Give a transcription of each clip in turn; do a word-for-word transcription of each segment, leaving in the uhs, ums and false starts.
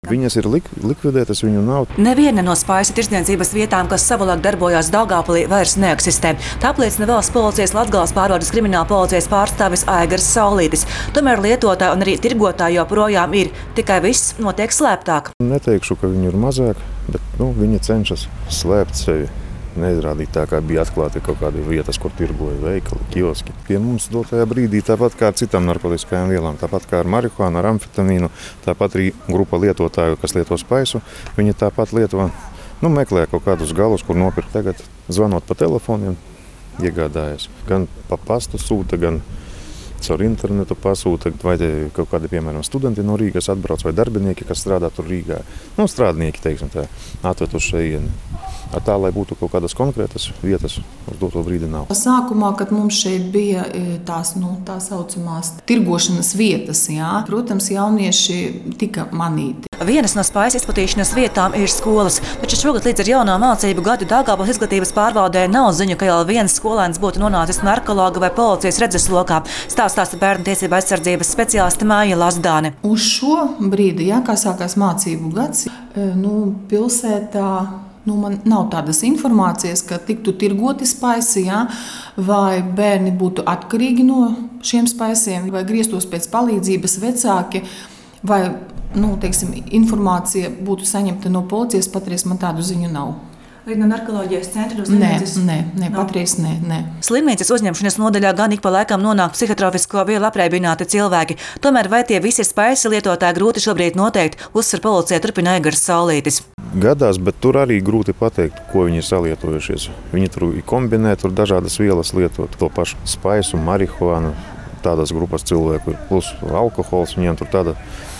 Viņas ir lik likvidētas, viņu nav. Neviena no spaisu tirdzniecības vietām, kas savulaik darbojās Daugavpilī, vairs neeksistē. Tā apliecina Valsts policijas Latgales pārvaldes krimināla policijas pārstāvis Aigars Saulītis. Tomēr lietotāji un arī tirgotāji joprojām ir, tikai viss notiek slēptāk. Neteikšu, ka viņu ir mazāk, bet nu, viņi cenšas slēpt sevi. Neizrādīt tā, kā bija atklāti kaut kādi vietas, kur tirgoja veikali, kioski. Pie mums dotajā brīdī tāpat kā ar citām narkotiskajām vielām, tāpat kā ar marihuānu, ar amfetamīnu, tāpat arī grupa lietotāju, kas lieto spaisu, viņi tāpat lieto, nu, meklē kaut kādus galus, kur nopirkt. Tagad zvanot pa telefoniem, iegādājas. Gan pa pastu sūta, gan caur internetu pasūta, vai kaut kādi, piemēram, studenti no Rīgas atbrauc, vai darbinieki, kas strādā tur Rīgā. Nu, strādnieki, teiksim tā, atved uz šejieni. Tā, lai būtu kaut kādas konkrētas vietas, uz doto brīdi nav. Sākumā, kad mums šeit bija tās, nu, tā saucamās tirgošanas vietas, jā, protams, jaunieši tika manīti. Vienas no spaisu izplatīšanas vietām ir skolas, taču šogad līdz ar jauno mācību gadu Daugavpils izglītības pārvaldē nav ziņu, ka jau viens skolēns būtu nonācis narkologa vai policijas redzeslokā, stāstāsta bērnu tiesību aizsardzības speciāliste Māja Lazdāne. Uz šo brīdi, jā, kā sākās mācību gads, nu, pilsētā Nu, man nav tādas informācijas, ka tiktu tirgoti spaisi, ja, vai bērni būtu atkarīgi no šiem spaisiem, vai grieztos pēc palīdzības vecāki, vai nu, teiksim, informācija būtu saņemta no policijas. Patreiz man tādu ziņu nav. Arī no narkoloģijas centra uz Nē, nē, nē, patreiz nē, nē. Slimnīcas uzņemšanas nodaļā gan ik pa laikam nonāk psihotrofisko vielu apreibināti cilvēki. Tomēr vai tie visi spaisi lietotāji grūti šobrīd noteikt, uzsver policija, turpina Aigars Saulītis. Gadās, bet tur arī grūti pateikt, ko viņi ir salietojušies. Viņi tur kombinē, tur dažādas vielas lietot, to pašu spaisu, marihuānu, tādas grupas cilvēku, plus alkohols, viņiem tur tāda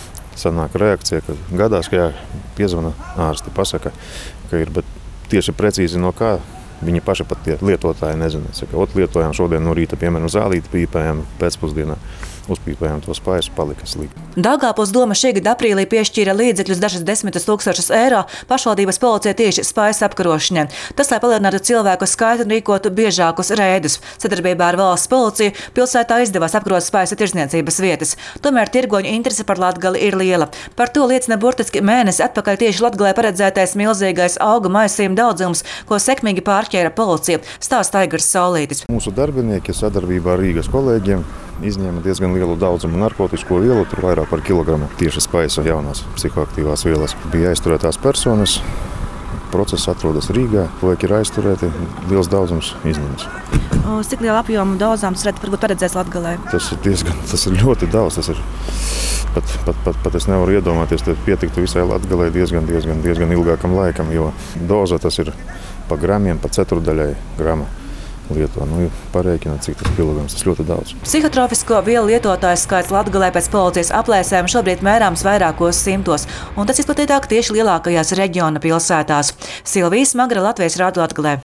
sanāk reakcija, ka gadās, ka jā, piezvana ārsti, pasaka, ka ir, bet tieši precīzi no kā viņi paši pat tie lietotāji nezina. Saka, ot lietojām šodien no rīta, piemēram, zālīti pīpējām pēcpusdienā. Uzpīpējām to spaisu, palika slikti. Daugavpils doma šī gada aprīlī piešķīra līdzekļus dažas desmitus tūkstošus eiro pašvaldības policijai tieši spaisu apkarošanai. Tas, lai palielinātu cilvēku skaitu un rīkotu biežākus reidus. Sadarbībā ar valsts policiju pilsētā izdevās apkarot spaisu tirdzniecības vietas. Tomēr tirgoņu interese par Latgali ir liela. Par to liecina burtiski mēnesi atpakaļ tieši Latgalē paredzētais milzīgais auga maisījuma daudzums, ko sekmīgi pārķēra policija, stāsta Aigars Saulītis. Mūsu darbinieki sadarbībā ar Rīgas kolēģiem izņēma diezgan lielu daudzumu narkotisko vielu, tur vairāk par kilogramu tieši spaisa jaunās psihoaktīvās vielas. Bija aizturētās personas, process atrodas Rīgā, cilvēki ir aizturēti, liels daudzums izņemts. Cik liela apjoma dozām tas varētu paredzēts Latgalē? Tas ir diezgan, tas ir ļoti daudz, tas ir pat, pat, pat, pat es nevaru iedomāties, tad pietiktu visai Latgalē diezgan, diezgan, diezgan ilgākam laikam, jo doza tas ir pa gramiem, pa ceturdaļai grama. Lieto. Nu, parēķināt, cik tas kilograms, tas ļoti daudz. Psihotrofisko vielu lietotāju skaits Latgalē pēc policijas aplēsēm šobrīd mērāms vairākos simtos, un tas izplatītāk tieši lielākajās reģiona pilsētās. Silvija Smagra, Latvijas Rādio Latgalē.